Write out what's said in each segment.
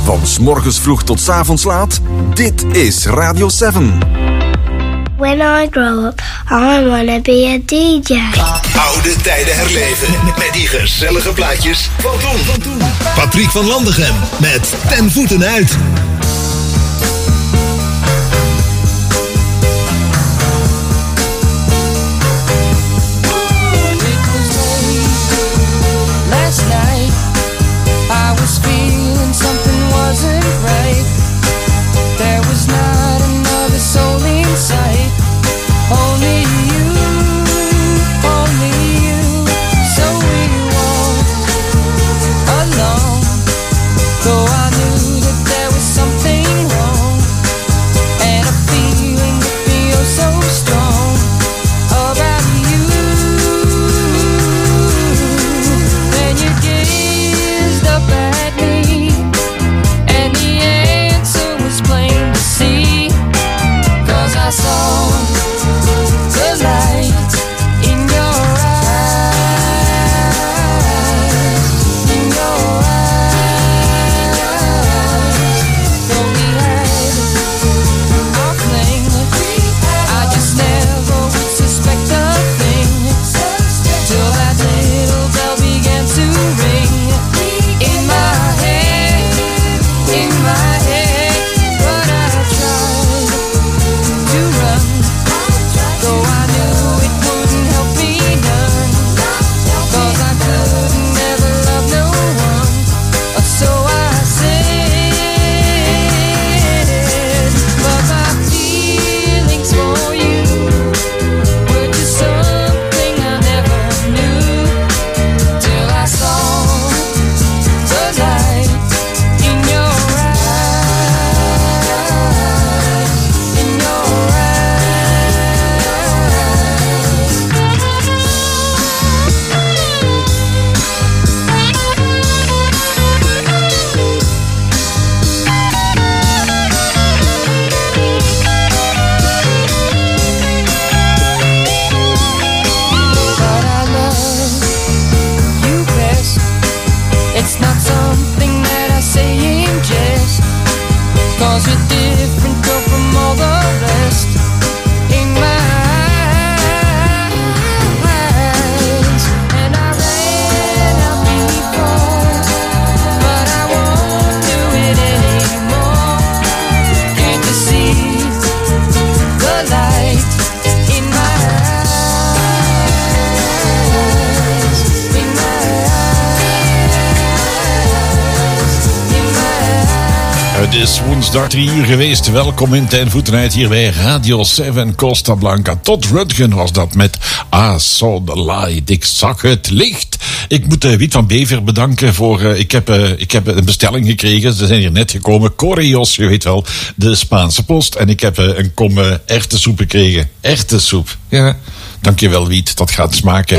Van 's morgens vroeg tot 's avonds laat. Dit is Radio 7. When I grow up, I wanna be a DJ. Oude tijden herleven met die gezellige plaatjes van toen. Patrick van Landegem met Ten Voeten Uit. Het is woensdag 3 uur geweest. Welkom in Ten Voeten Uit hier bij Radio 7 Costa Blanca. Tot Rutgen was dat met I Saw the Light. Ik zag het licht. Ik moet Wiet van Bever bedanken voor... Ik heb een bestelling gekregen. Ze zijn hier net gekomen. Correos, je weet wel. De Spaanse post. En ik heb een kom erwtensoep gekregen. Erwtensoep. Ja. Dankjewel Wiet. Dat gaat smaken.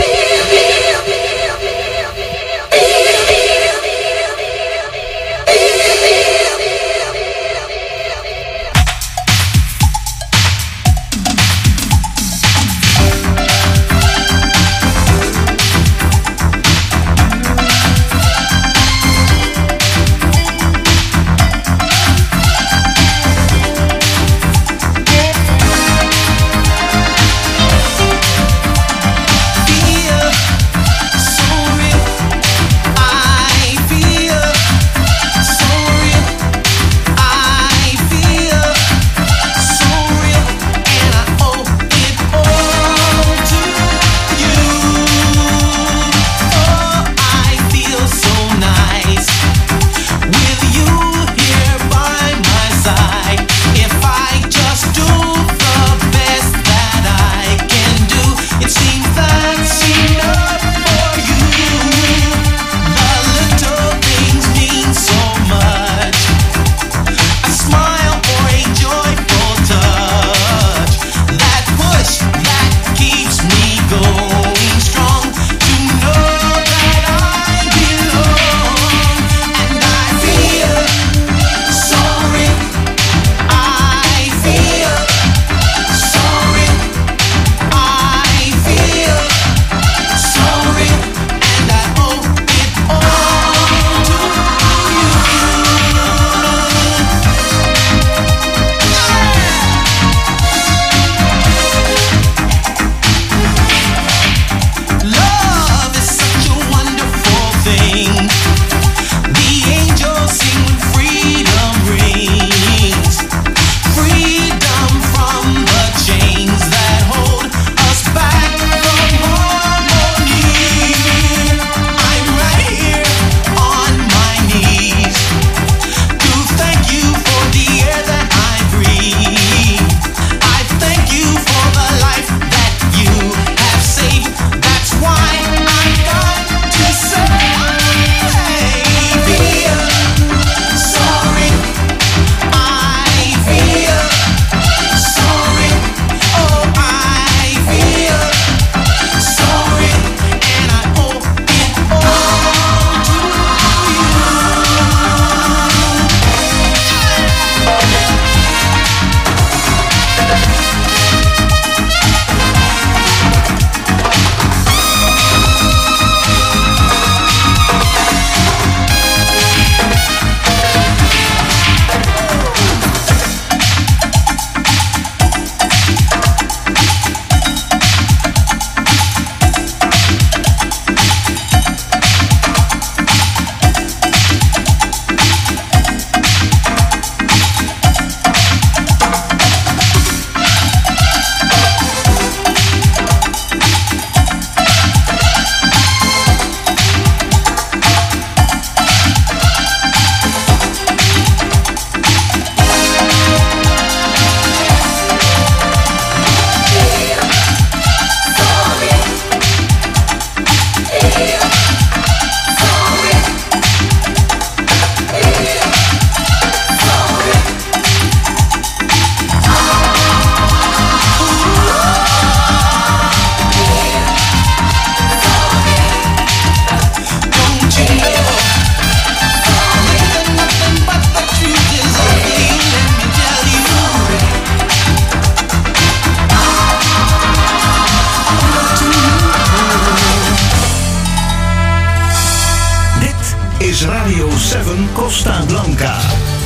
is Radio 7 Costa Blanca.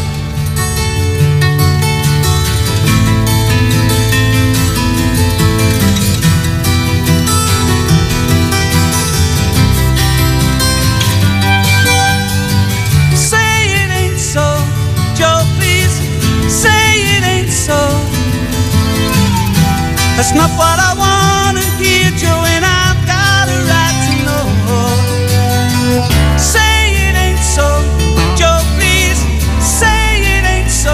That's not what I want to hear, Joe, and I've got a right to know. Say it ain't so, Joe, please, say it ain't so.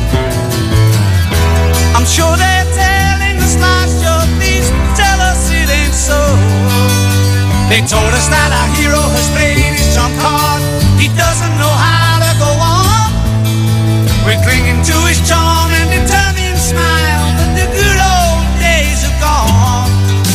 I'm sure they're telling us lies, Joe, please tell us it ain't so. They told us that our hero has played his trump card. He doesn't know how to go on. We're clinging to his charm and determined smile, but the good old days are gone.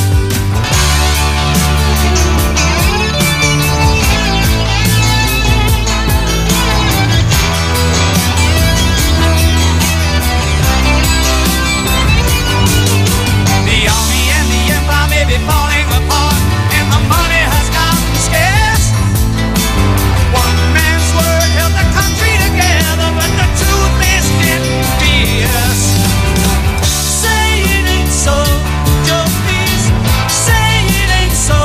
The army and the empire may be falling apart, and the money has gotten scarce. One man's word held the country together, but the truth is getting fierce. Say it ain't so, Joe, please, say it ain't so.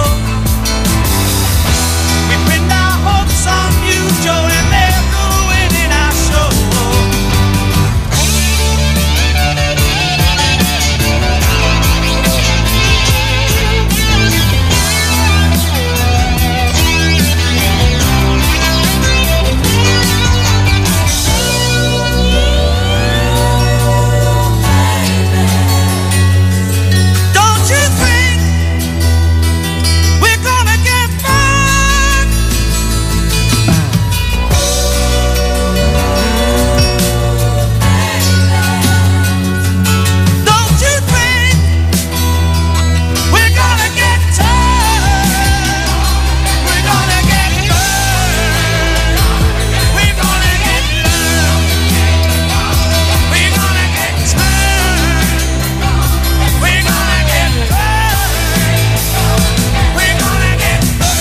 We pinned our hopes on you, Joe, and they're ruining our show. Don't you think we're gonna get burned? Don't you think we're gonna get turned? We're gonna get burned. We're gonna get learned. We're gonna get turned. We're gonna get burned. We're gonna get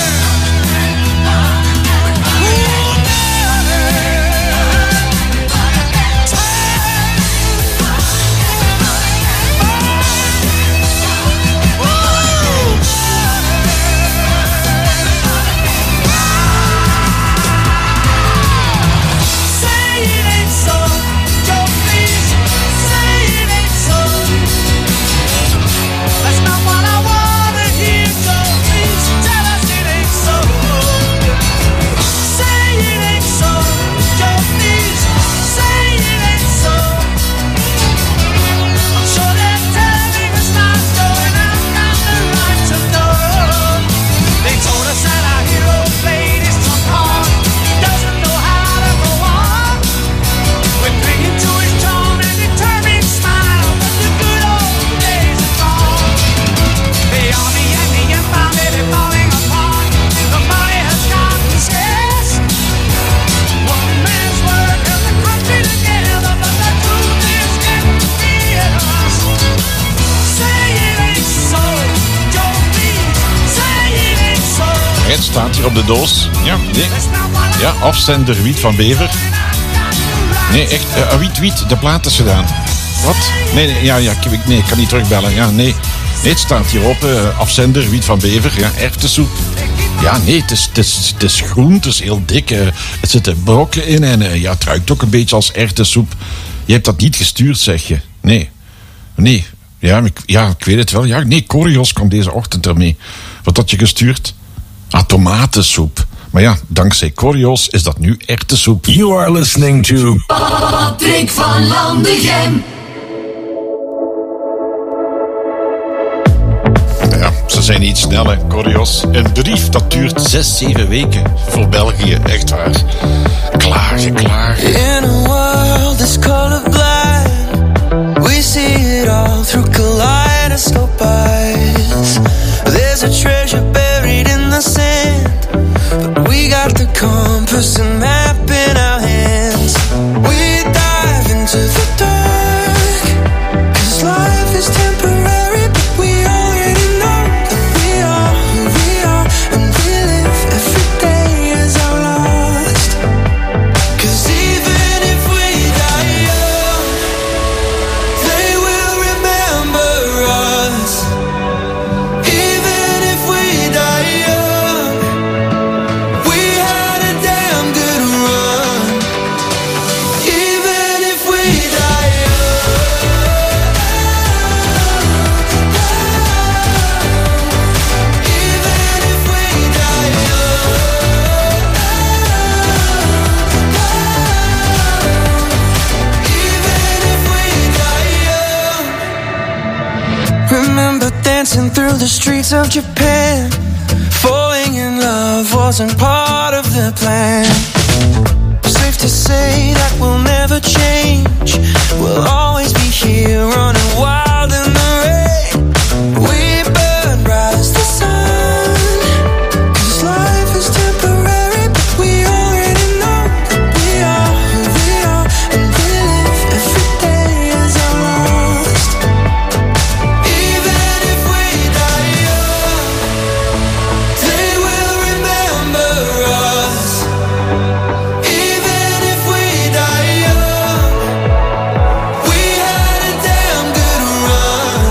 Say it ain't so, Joe, please, say it ain't so. That's not what I wanna hear, Joe, please tell us it ain't so. Say it ain't so, Joe, please, say it ain't so. I'm sure they're telling us not, Joe, and I've got the right to know. They told us that our hero played his trump card. He doesn't know how to go on. We're clinging to his charm and determined smile, but the good old days are gone. The army and the empire may be falling apart. The money has gotten scarce. One man's word held the country together, but the truth is getting fierce. Say it ain't so, Joe, please, say it ain't so. Het staat hier op de doos. Ja, nee. That's not what I Ja, afzender Wiet van Bever. Nee, echt, Wiet, de plaat is gedaan. Wat? Nee, ik kan niet terugbellen. Ja, nee. Nee, het staat hierop, afzender Wiet van Bever. Ja, erwtensoep. Ja, nee, het is groen, het is heel dik. Er zitten brokken in en ja, het ruikt ook een beetje als erwtensoep. Je hebt dat niet gestuurd, zeg je. Nee. Ja, ik weet het wel. Ja, nee, Corios kwam deze ochtend ermee. Wat had je gestuurd? Tomatensoep. Maar ja, dankzij Corios is dat nu erwtensoep. You are listening to Patrick van Landegem. Ja, ze zijn niet snel, hè, Corios. Een brief, dat duurt 6-7 weken. Voor België, echt waar. Klagen. In a world that's colorblind, we see it all through kaleidoscope eyes. There's a treasure buried in the sand, but we got the compass and map in our hands. We dive into the dark, 'cause life is temporary, but we already know that we are who we are, and we live every day as our last. dancing through the streets of Japan. Falling in love wasn't part of the plan. Safe to say that we'll never change. We'll always be here running wild in the rain. We burn bright as the sun, 'cause life is temporary, but we already know that we are who we are, and we live every day as our last. Even if we die young, they will remember us. Even if we die young, we had a damn good run.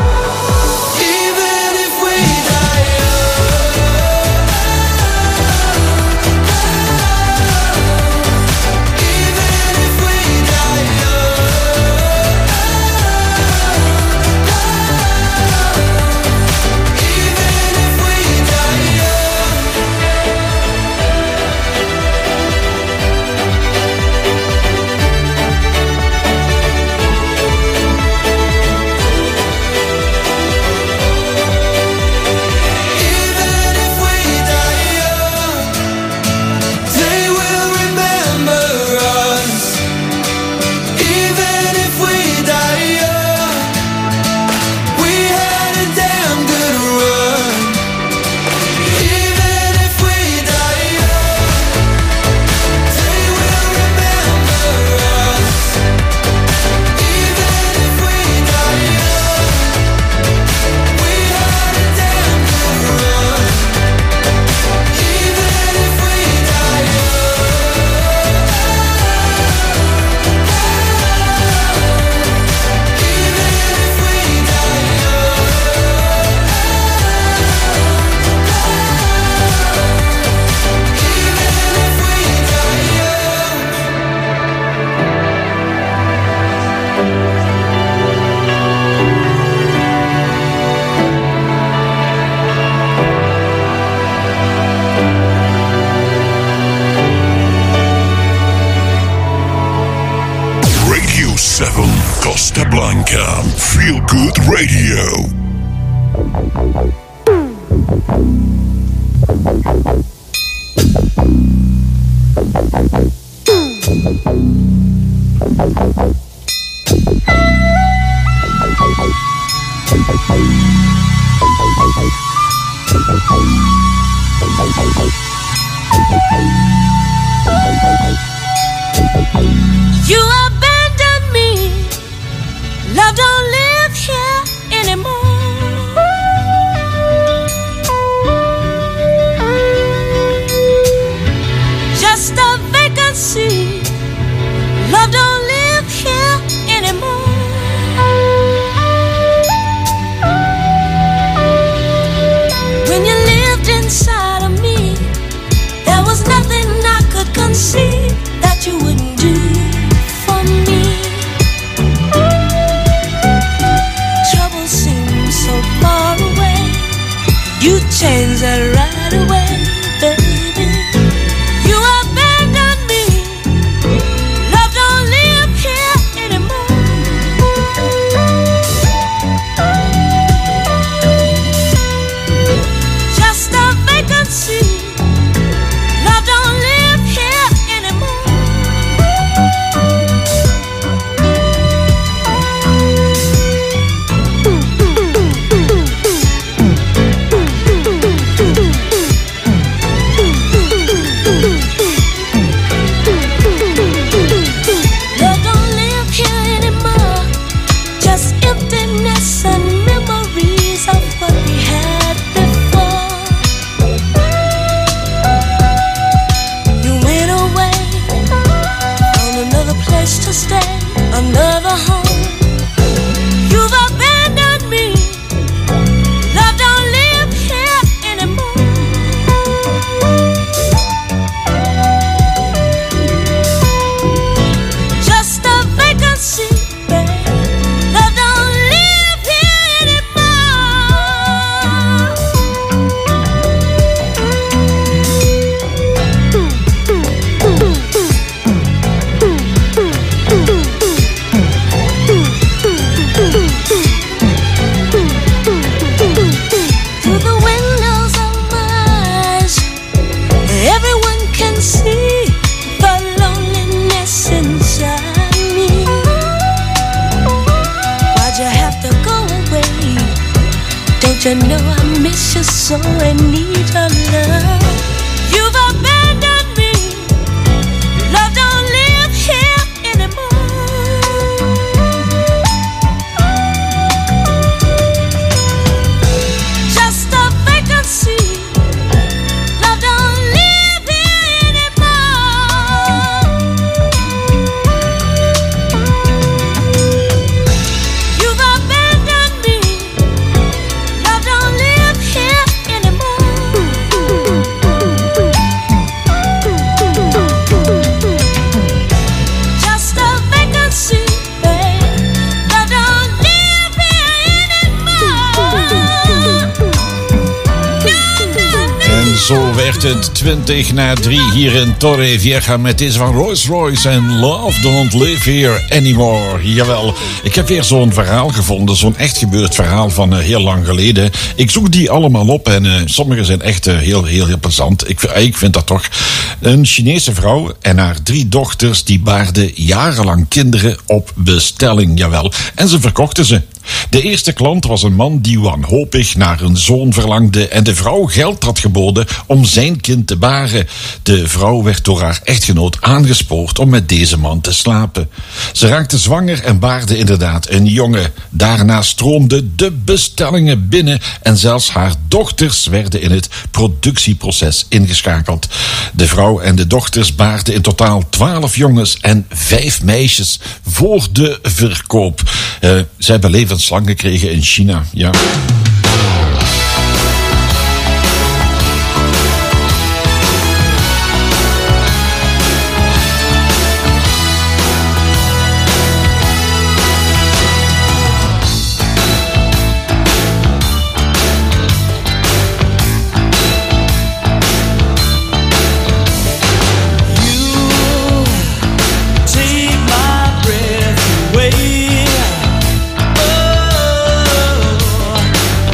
Even if we die young, even if we die young, even if we die young. Even if we die young, they will remember us. Even if we die young, we had a damn good run. Even if we die young, they will remember us. Even if we die young, we had a damn good run. Even if we die young, even if we die Radio 7 Costa Blanca. Feel Good Radio. You abandoned me. Love don't live here anymore. Just a vacancy. Love don't live here anymore. When you lived inside of me, there was nothing I could conceive that you wouldn't do for me. Trouble seems so far away. You changed that right away, baby. You abandoned me. Love don't live here anymore. Just a vacancy. Love don't live here anymore. you know I miss you so and need your love. You've abandoned me. Love don't live here anymore. Just a vacancy. Love don't live here anymore. You've abandoned me. Love don't live here anymore. Just a vacancy, babe. Love don't live here anymore. En zo werd het 2:20 hier in Torrevieja met deze van Rolls Royce en Love Don't Live Here Anymore. Jawel, ik heb weer zo'n verhaal gevonden, zo'n echt gebeurd verhaal van heel lang geleden. Ik zoek die allemaal op en sommige zijn echt heel plezant. Ik vind dat toch. Een Chinese vrouw en haar 3 dochters die baarden jarenlang kinderen op bestelling, jawel. En ze verkochten ze. De eerste klant was een man die wanhopig naar een zoon verlangde en de vrouw geld had geboden om zijn kind te baren. De vrouw werd door haar echtgenoot aangespoord om met deze man te slapen. Ze raakte zwanger en baarde inderdaad een jongen. Daarna stroomden de bestellingen binnen en zelfs haar dochters werden in het productieproces ingeschakeld. De vrouw en de dochters baarden in totaal 12 jongens en 5 meisjes voor de verkoop. Zij hebben levenslang gekregen in China, ja. Take my breath away. Oh,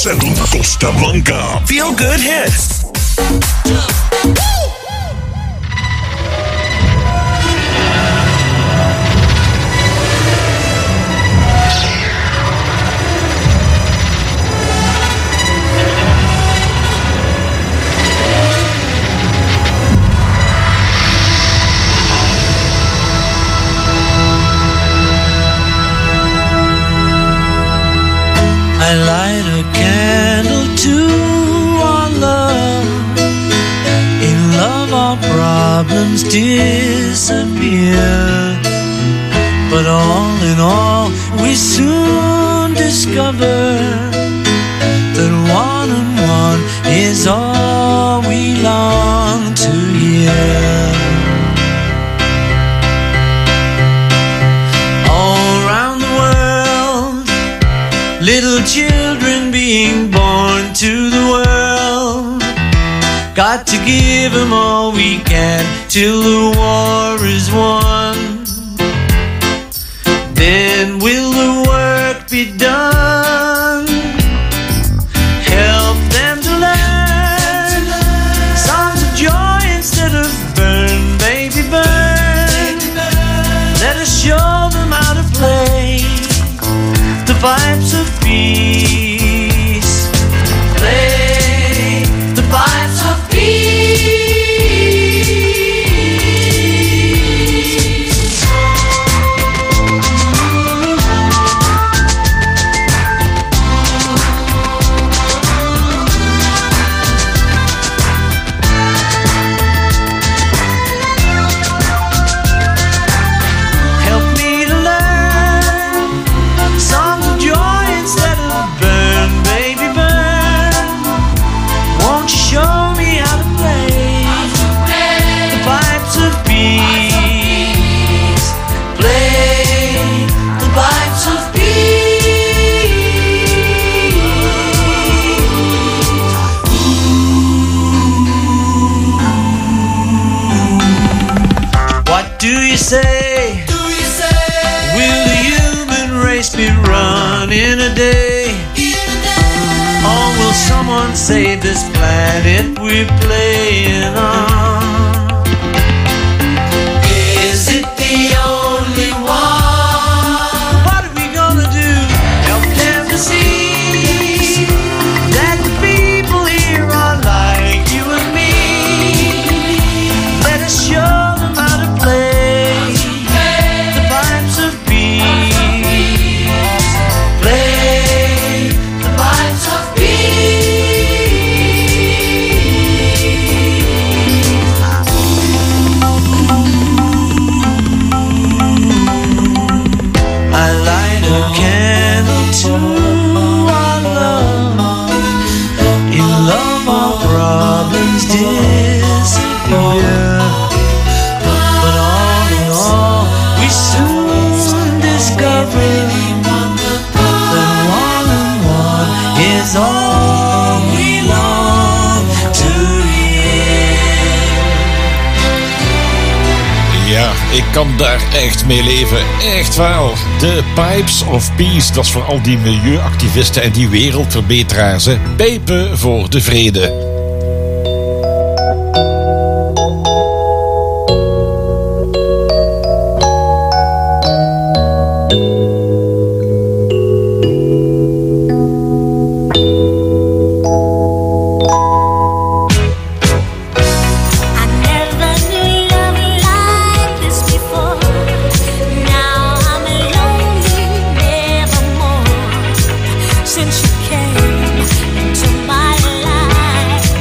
7 Costa Blanca. Feel good hits. I light a candle to our love. In love our problems disappear. But all in all we soon discover that one and one is all we long to hear. Little children being born to the world. Got to give them all we can till the war is won. Then will the work be done? Help them to learn songs of joy instead of burn, baby, burn. Let us show them how to play the pipes of peace. Play the pipes of peace. Help me to learn songs of joy instead of burn, baby, burn. Won't you show me how to play the pipes of peace? Play the pipes of peace. What do you say? Will the human race be run in a day? Or will someone save this planet we're playing on? Is it the only one? What are we gonna do? Help them to see that the people here are like you and me. Let us show them how to play the pipes of peace. Play the pipes of I light a candle to our love. In love our problems disappear. But all in all we soon discover that one and one is all we long to hear. Ja, ik kan daar echt mee leven. Echt wel. De Pipes of Peace, dat is voor al die milieuactivisten en die wereldverbeteraars. Hè. Pijpen voor de vrede. I never knew love like this before. Now I'm lonely nevermore. Since you came into my life,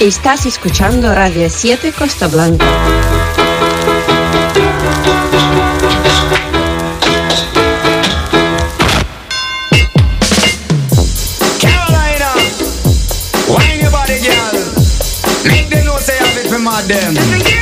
Estás escuchando Radio 7 Costa Blanca. Carolina, wine your body, girl. Make them know say have it for mad them.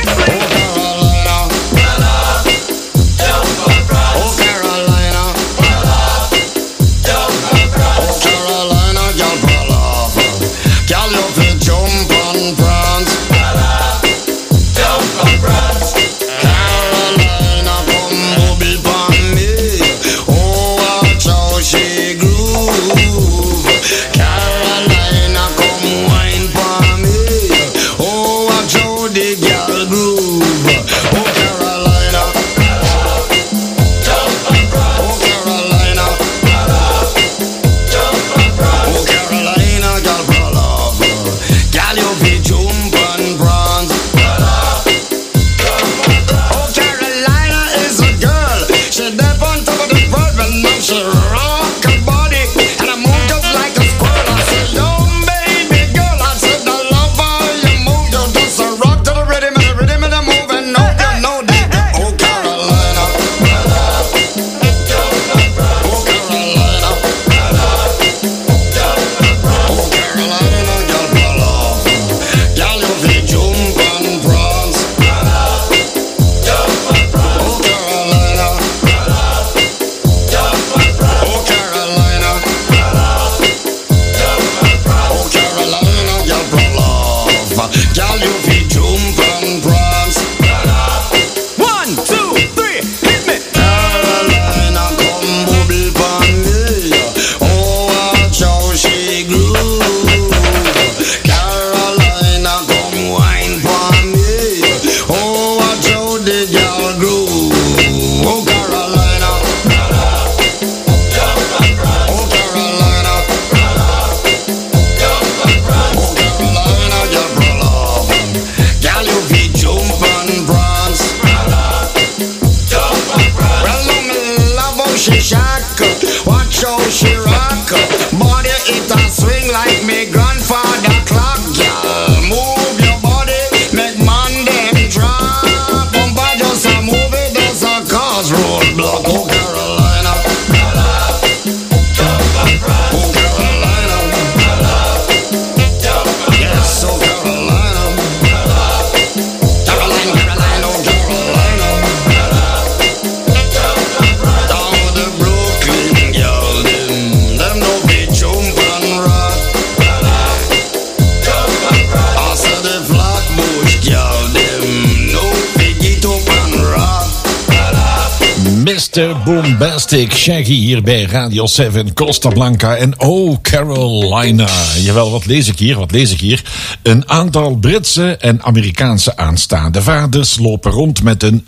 Mr. Boombastic Shaggy hier bij Radio 7 Costa Blanca en oh Carolina. Jawel, wat lees ik hier? Een aantal Britse en Amerikaanse aanstaande vaders lopen rond met een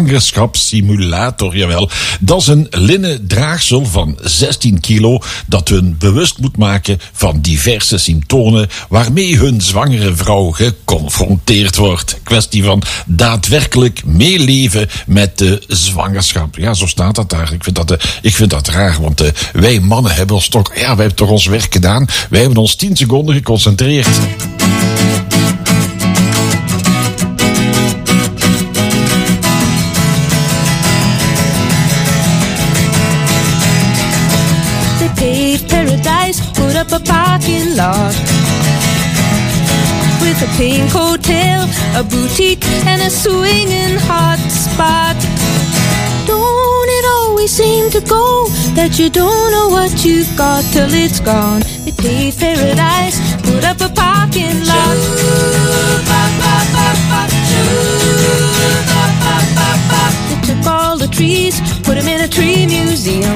zwangerschapssimulator. Jawel, dat is een linnen draagsel van 16 kilo dat hun bewust moet maken van diverse symptomen waarmee hun zwangere vrouw geconfronteerd wordt. Kwestie van daadwerkelijk meeleven met de zwangerschap. Ja, zo staat dat daar. Ik vind dat raar, want wij mannen hebben ons toch, wij hebben toch ons werk gedaan. Wij hebben ons 10 seconden geconcentreerd. They paved paradise, put up a parking lot with a pink hotel, a boutique and a swinging hot spot. Don't it always seem to go that you don't know what you've got till it's gone? They paved paradise, put up a parking lot. They took all the trees, put them in a tree museum,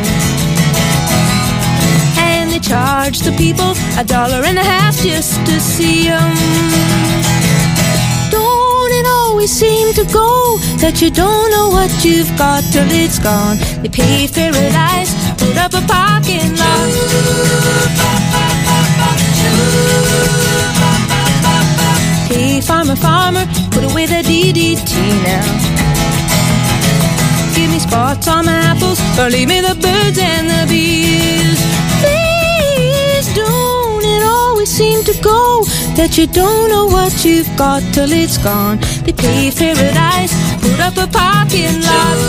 and they charged the people $1.50 just to see them. Don't it always seem to go that you don't know what you've got till it's gone? They paved paradise, put up a parking lot. Hey, farmer, farmer, put away the DDT now. Give me spots on my apples, or leave me the birds and the bees. Please don't it always seem to go that you don't know what you've got till it's gone. They paved paradise, put up a parking lot.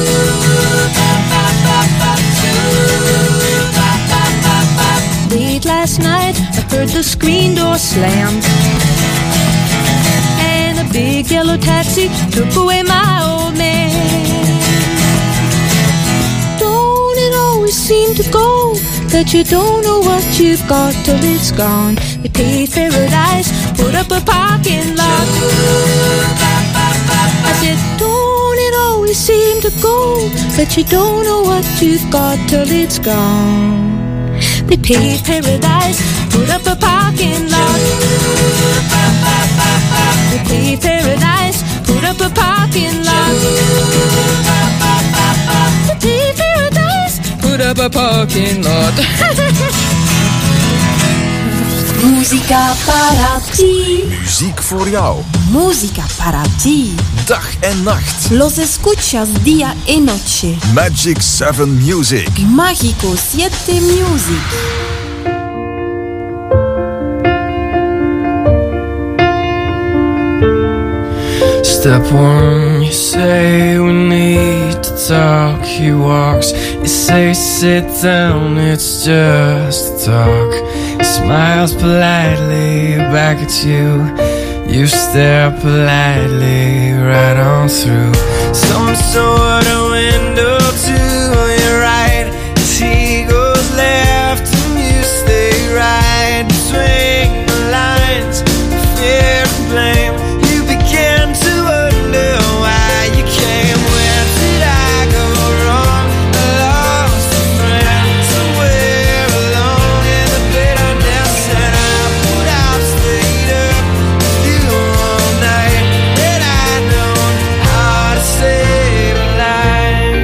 Late last night, I heard the screen door slam, and a big yellow taxi took away my old man. Don't it always seem to go that you don't know what you've got till it's gone? They paved paradise, put up a parking lot. I said, don't it always seem to go that you don't know what you've got till it's gone? They paved paradise, put up a parking lot. They paved paradise, put up a parking lot. They paved paradise, put up a parking lot. Musica para ti. Muziek voor jou. Música para ti. Dag en nacht. Los escuchas día y noche. Magic 7 Music. Mágico 7 Music. Step one, you say we need to talk. He walks, you say sit down, it's just talk. He smiles politely back at you. You stare politely right on through some sort of window to your right. As he goes left and you stay right, between the lines, fear and blame. You begin to wonder why you came. Where did I go wrong? I lost a friend somewhere alone in the bitterness, and I put out, stayed up with you all night. Had I known how to save a life.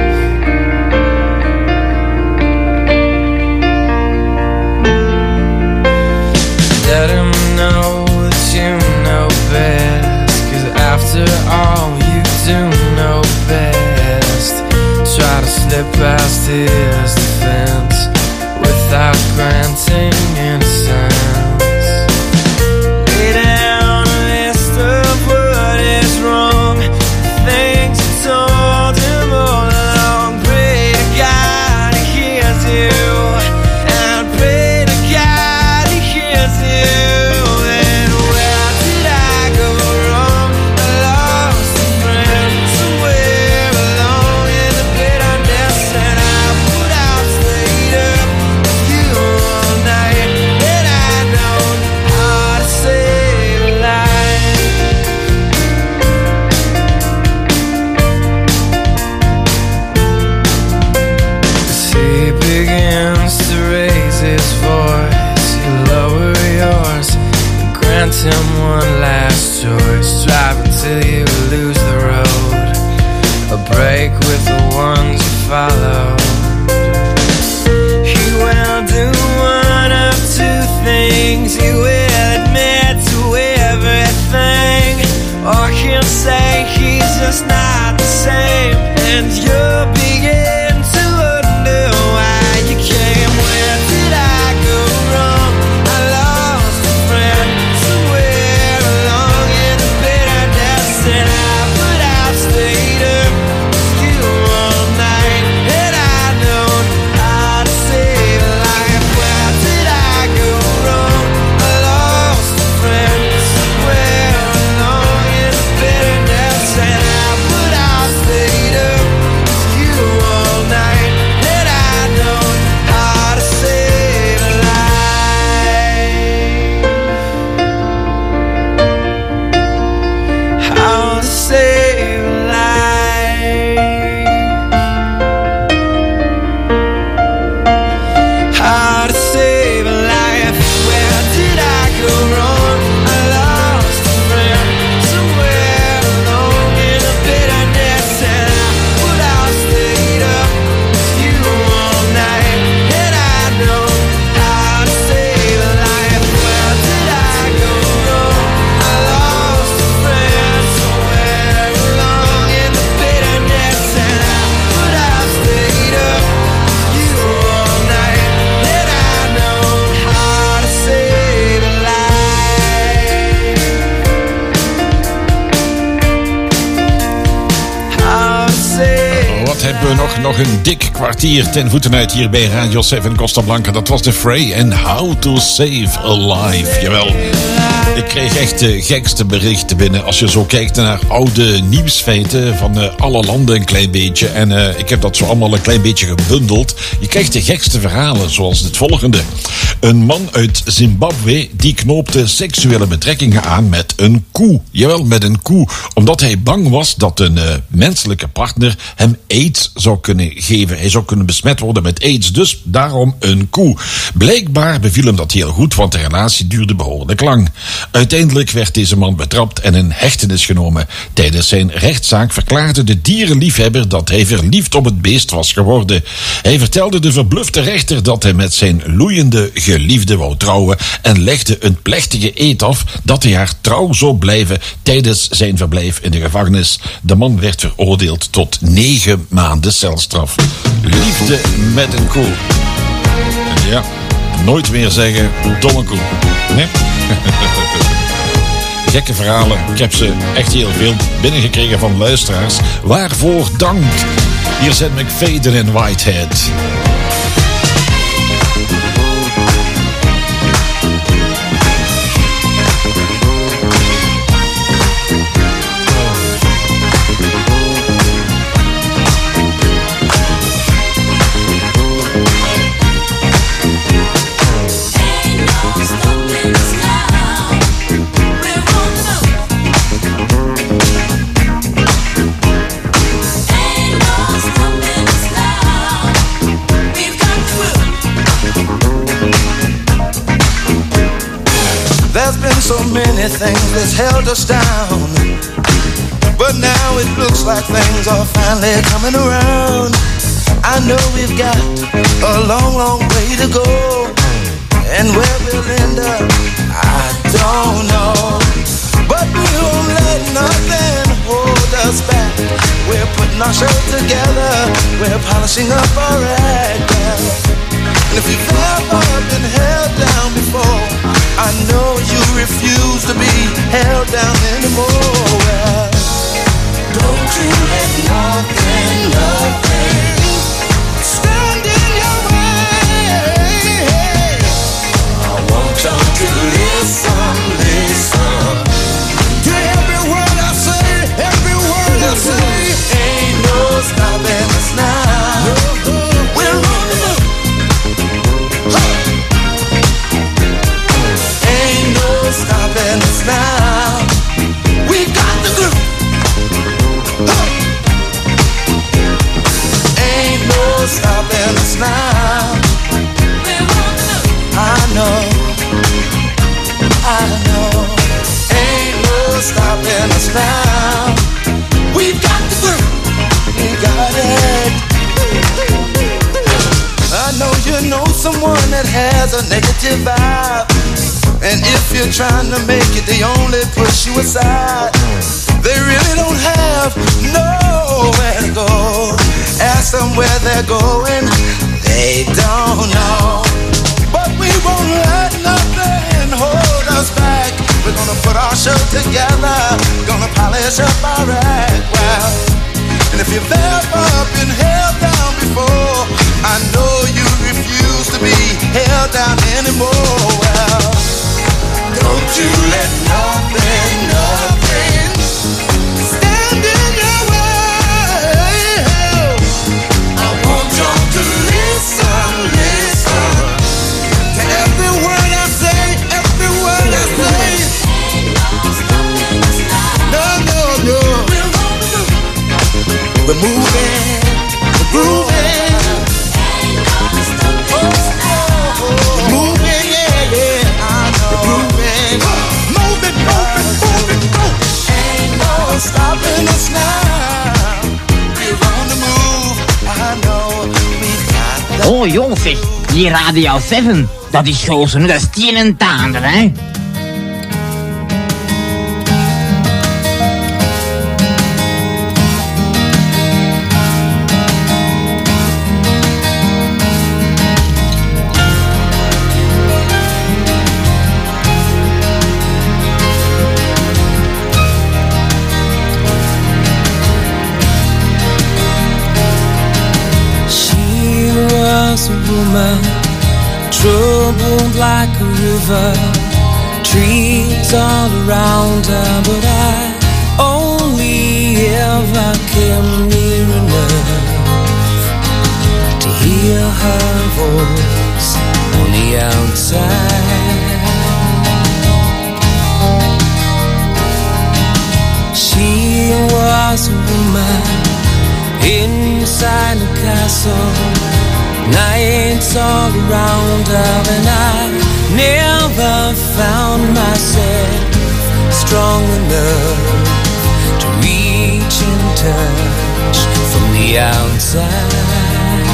Let him know that you know best, 'cause after all you do know best. Try to slip past his defense without granting innocence. Lay down a list of what is wrong, things you told him all along. Pray to God he hears you, and pray to God he hears you. And where did I go wrong? I lost a friend somewhere alone in the bitterness, and I put out, stayed up with you all night. And I know how to save a life. As he begins to raise his voice, you lower yours and grant him one last choice. Drive until you lose the road, a break with the ones you follow. He will do one of two things. He will admit to everything, or he'll say he's just not the same, and you'll begin to wonder why you came. Where did I go wrong? I lost a friend somewhere along in the bitterness, and I put out, stayed up with you all night. And I hebben we nog een dik kwartier ten voeten uit hier bij Radio 7 Costa Blanca. Dat was de Fray en How to Save a Life. Jawel. Ik kreeg echt de gekste berichten binnen als je zo kijkt naar oude nieuwsfeiten van alle landen een klein beetje. En ik heb dat zo allemaal een klein beetje gebundeld. Je krijgt de gekste verhalen zoals het volgende. Een man uit Zimbabwe die knoopte seksuele betrekkingen aan met een koe. Jawel, met een koe. Omdat hij bang was dat een menselijke partner hem AIDS zou kunnen geven. Hij zou kunnen besmet worden met AIDS. Dus daarom een koe. Blijkbaar beviel hem dat heel goed, want de relatie duurde behoorlijk lang. Uiteindelijk werd deze man betrapt en in hechtenis genomen. Tijdens zijn rechtszaak verklaarde de dierenliefhebber dat hij verliefd op het beest was geworden. Hij vertelde de verblufte rechter dat hij met zijn loeiende geliefde wou trouwen en legde een plechtige eed af dat hij haar trouw zou blijven tijdens zijn verblijf in de gevangenis. De man werd veroordeeld tot 9 maanden celstraf. Liefde met een koe. Ja, nooit meer zeggen domme koe. Nee? Gekke verhalen. Ik heb ze echt heel veel binnengekregen van luisteraars. Waarvoor dank. Hier zit McFadden en Whitehead. So many things that's held us down, but now it looks like things are finally coming around. I know we've got a long, long way to go, and where we'll end up, I don't know. But we won't let nothing hold us back. We're putting our show together, we're polishing up our act. And if you've ever been held down before, I know you refuse to be held down anymore. Well, don't you let nothing stand in your way. I want y'all to listen to every word I say, every word I say. Ain't no stopping us now. We're on the move. Stopping us now. We got the groove. Ain't no stopping us now. I know. Ain't no stopping us now. We got the groove. We got it. I know you know someone that has a negative vibe. And if you're trying to make it, they only push you aside. They really don't have nowhere to go. Ask them where they're going, they don't know. But we won't let nothing hold us back. We're gonna put our show together, gonna polish up our act. Well, and if you've ever been held down before, I know you refuse to be held down anymore. Well, don't you let nothing stand in your way. I want y'all to listen to every word I say, every word I say. No. We're moving, we're grooving. We're moving, yeah. I know. We're grooving. Move it. Ain't no stopping us now. We're on the move. I know we got the... Oh jongens, zeg, die Radio 7, dat is gozer, dat is tien en taander, hè? woman, troubled like a river, trees all around her, but I only ever came near enough to hear her voice on the outside. She was a woman inside a castle, nights all around her, and I never found myself strong enough to reach and touch from the outside.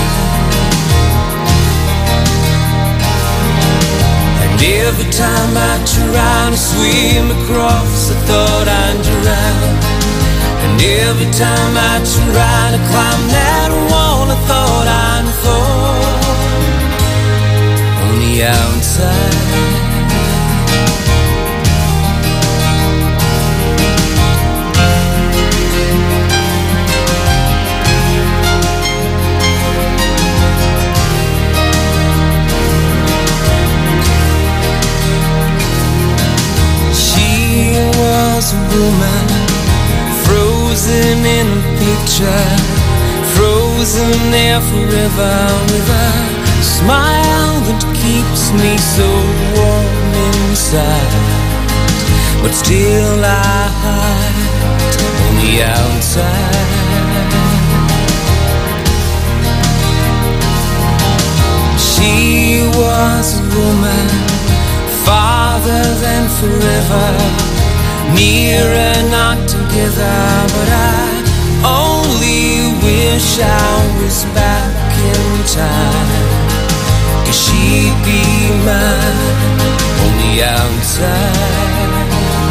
And every time I tried to swim across, I thought I'd drown. And every time I tried to climb that wall, I thought I'd fall on the outside. She was a woman frozen in a picture, frozen there forever, with a smile that keeps me so warm inside, but still I hide on the outside. She was a woman farther than forever, nearer not together, but I only wish I was back in time, 'cause she'd be mine on the outside.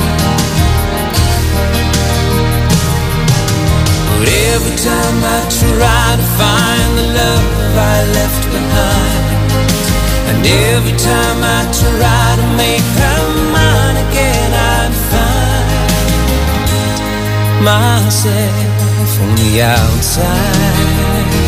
But every time I try to find the love I left behind, and every time I try to make her mine again, I'd find myself on the outside.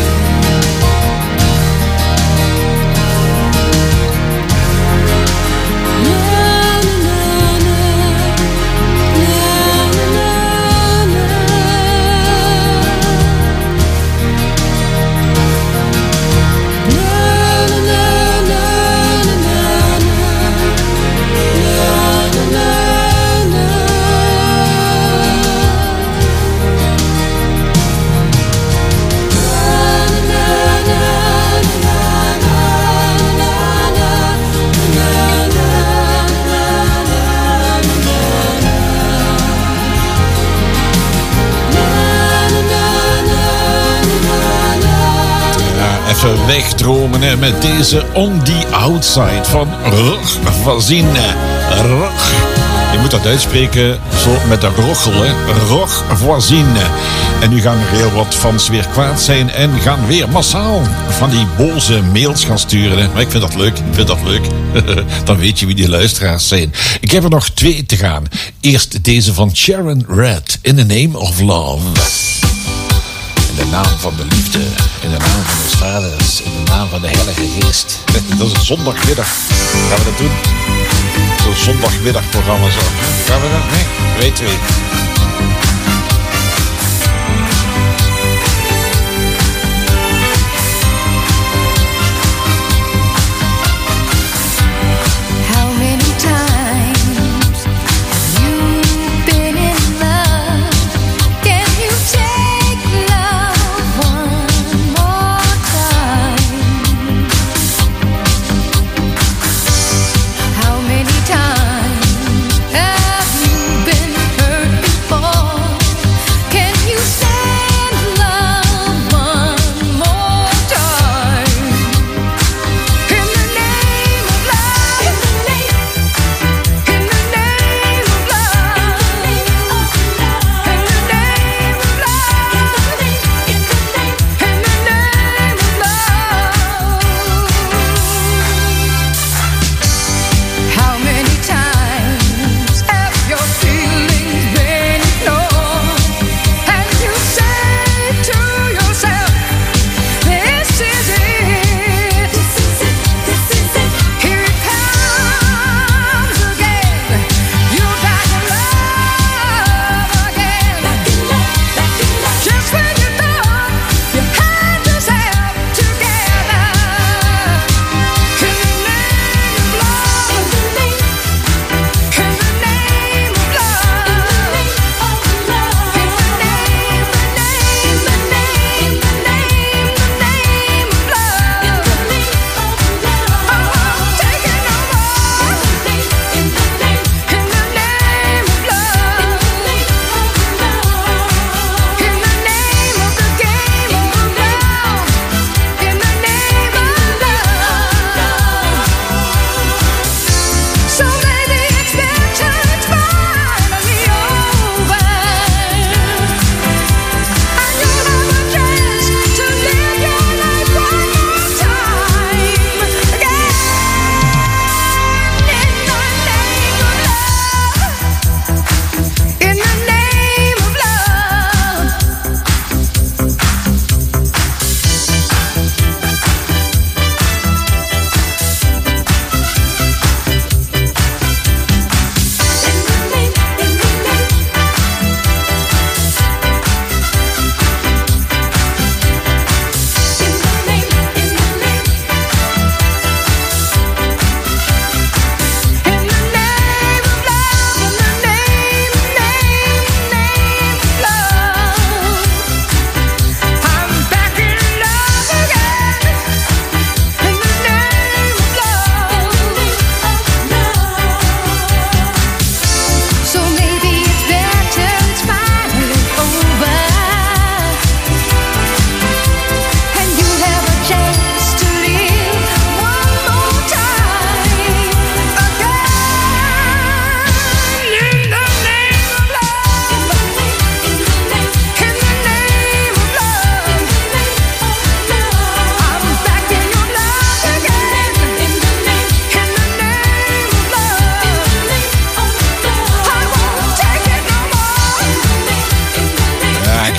Even wegdromen hè, met deze On The Outside van Roch Voisine. Roch. Je moet dat uitspreken zo met de rochel, hè. Roch Voisine. En nu gaan er heel wat fans weer kwaad zijn en gaan weer massaal van die boze mails gaan sturen. Hè. Maar ik vind dat leuk, Dan weet je wie die luisteraars zijn. Ik heb er nog 2 te gaan. Eerst deze van Sharon Redd, In the Name of Love. In de naam van de liefde, in de naam van de vaders, in de naam van de Heilige Geest. Dat is een zondagmiddag. Gaan we dat doen? Zo'n zondagmiddagprogramma zo. Gaan we dat? Nee? 2. How many times have you been hurt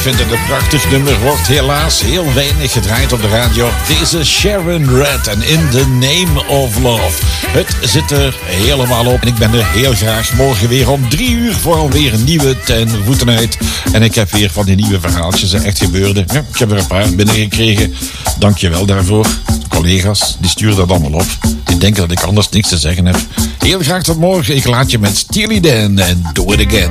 vind het een prachtig nummer. Wordt helaas heel weinig gedraaid op de radio. Deze Sharon Red en In the Name of Love. Het zit er helemaal op. En ik ben er heel graag morgen weer om 3 uur voor alweer een nieuwe Ten Voetenheid. En ik heb weer van die nieuwe verhaaltjes echt gebeurde. Ja, ik heb er een paar binnengekregen. Dank je wel daarvoor. Collega's, die sturen dat allemaal op. Die denken dat ik anders niks te zeggen heb. Heel graag tot morgen. Ik laat je met Steely Dan en Do It Again.